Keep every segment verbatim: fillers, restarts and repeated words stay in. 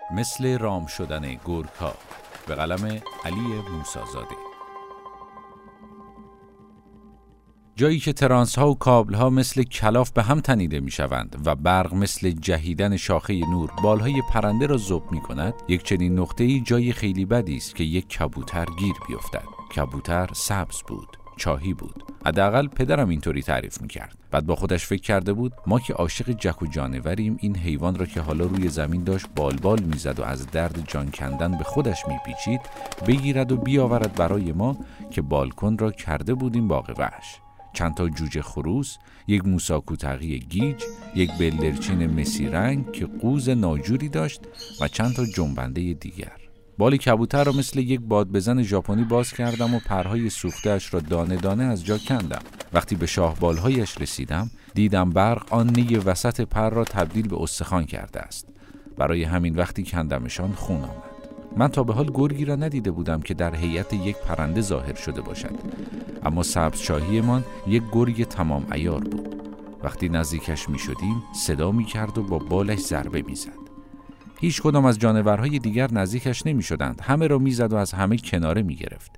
مثل رام شدن گورکا به قلم علی موسی‌زاده. جایی که ترانس ها و کابل ها مثل کلاف به هم تنیده می شوند و برق مثل جهیدن شاخه نور بالهای پرنده را ذوب می کند، یک چنین نقطه‌ای جای خیلی بدی است که یک کبوتر گیر بیفتد. کبوتر سبز بود، چاهی بود. حداقل پدرم اینطوری تعریف می‌کرد. بعد با خودش فکر کرده بود ما که عاشق جک و جانوریم، این حیوان را که حالا روی زمین داشت بالبال می‌زد و از درد جان کندن به خودش می‌پیچید، بگیرد و بیاورد برای ما که بالکن را کرده بودیم باغ وحش. چند تا جوجه خروس، یک موسی کوتقی گیج، یک بلدرچین مسی رنگ که قوز ناجوری داشت و چند تا جنبنده دیگر. بال کبوتر را مثل یک باد بزن ژاپنی باز کردم و پرهای سوخته‌اش را دانه دانه از جا کندم. وقتی به شاهبالهایش رسیدم، دیدم برق آن نی وسط پر را تبدیل به استخوان کرده است. برای همین وقتی کندمشان خون آمد. من تا به حال گرگی را ندیده بودم که در هیئت یک پرنده ظاهر شده باشد، اما سبز شاهیمان یک گرگ تمام عیار بود. وقتی نزدیکش می شدیم صدا می کرد و با بالش ضربه می زد. هیچ کدام از جانورهای دیگر نزدیکش نمی شدند. همه را می زد و از همه کناره می گرفت.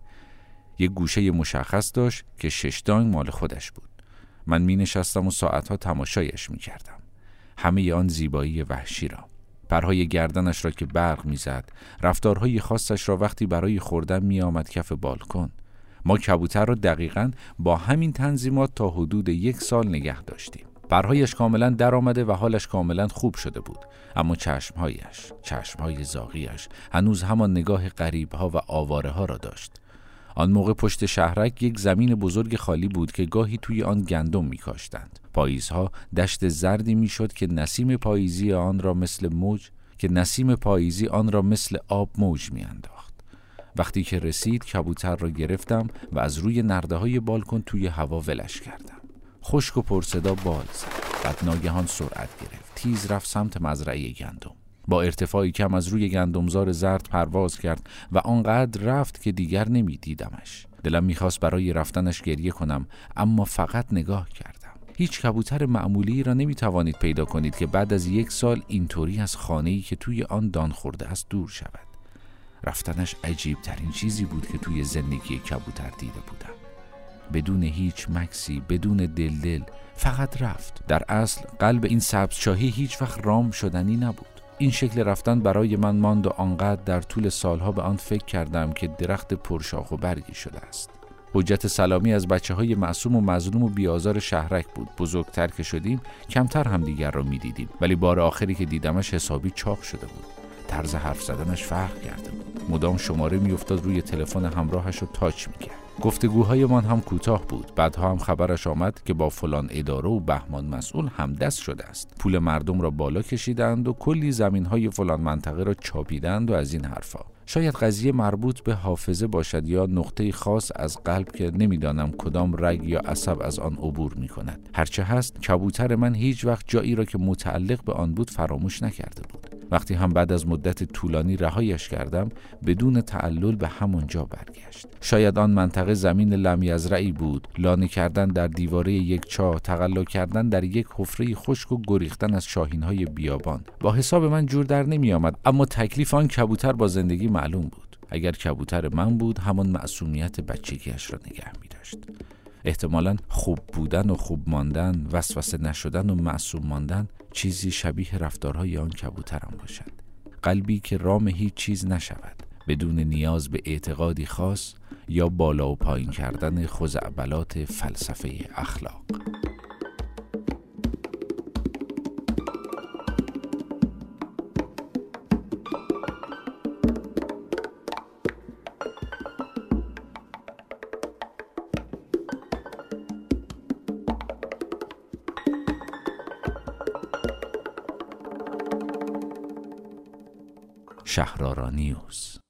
یک گوشه مشخص داشت که شش دانگ مال خودش بود. من می نشستم و ساعتها تماشایش می کردم. همه آن زیبایی وحشی را. پرهای گردنش را که برق می زد. رفتارهای خاصش را وقتی برای خوردن می آمد کف بالکن. ما کبوتر را دقیقاً با همین تنظیمات تا حدود یک سال نگه داشتیم. پرهایش کاملا در آمده و حالش کاملا خوب شده بود، اما چشمهایش، چشمهای زاغیش هنوز همان نگاه غریبها و آواره ها را داشت. آن موقع پشت شهرک یک زمین بزرگ خالی بود که گاهی توی آن گندم می کاشتند. پاییزها دشت زردی می شد که نسیم پاییزی آن را مثل موج که نسیم پاییزی آن را مثل آب موج می انداخت. وقتی که رسید کبوتر را گرفتم و از روی نرده های بالکن توی هوا ولش کردم. خشک و پرصدا بال زد. بعد ناگهان سرعت گرفت. تیز رفت سمت مزرعه گندم. با ارتفاعی کم از روی گندمزار زرد پرواز کرد و آنقدر رفت که دیگر نمی دیدمش. دلم میخواست برای رفتنش گریه کنم، اما فقط نگاه کردم. هیچ کبوتر معمولی را نمی توانید پیدا کنید که بعد از یک سال اینطوری از خانه‌ای که توی آن دان خورده است دور شود. رفتنش عجیب ترین چیزی بود که توی زندگی کبوتر دیده بودم. بدون هیچ مکسی، بدون دلدل، فقط رفت. در اصل قلب این سبز شاهی هیچ وقت رام شدنی نبود. این شکل رفتن برای من ماند و آنقدر در طول سالها به آن فکر کردم که درخت پرشاخ و برگی شده است. حجت سلامی از بچه های معصوم و مظلوم و بیازار شهرک بود. بزرگتر که شدیم کمتر هم دیگر را می دیدیم، ولی بار آخری که دیدمش حسابی چاق شده بود. طرز حرف زدنش فرق کرده بود. مدام شماره می افتاد روی تلفن همراهش رو تاچ می کرد. گفتگوهای من هم کوتاه بود. بعدها هم خبرش آمد که با فلان اداره و بهمان مسئول همدست شده است. پول مردم را بالا کشیدند و کلی زمینهای فلان منطقه را چاپیدند و از این حرفا. شاید قضیه مربوط به حافظه باشد یا نقطه خاص از قلب که نمیدانم کدام رگ یا عصب از آن عبور می کند. هرچه هست کبوتر من هیچ وقت جایی را که متعلق به آن بود فراموش نکرده بود. وقتی هم بعد از مدت طولانی رهایش کردم بدون تعلل به همون جا برگشت. شاید آن منطقه زمین لمیزرعی بود. لانه کردن در دیواره یک چاه، تقلا کردن در یک حفره خشک و گریختن از شاهین‌های بیابان. با حساب من جور در نمی آمد، اما تکلیف آن کبوتر با زندگی معلوم بود. اگر کبوتر من بود همان معصومیت بچگیش را نگه می داشت. احتمالاً خوب بودن و خوب ماندن، وسوسه نشدن و معصوم ماندن چیزی شبیه رفتارهای آن کبوترم باشد. قلبی که رام هیچ چیز نشود، بدون نیاز به اعتقادی خاص یا بالا و پایین کردن خزعبلات فلسفه اخلاق. شهرآرا نیوز.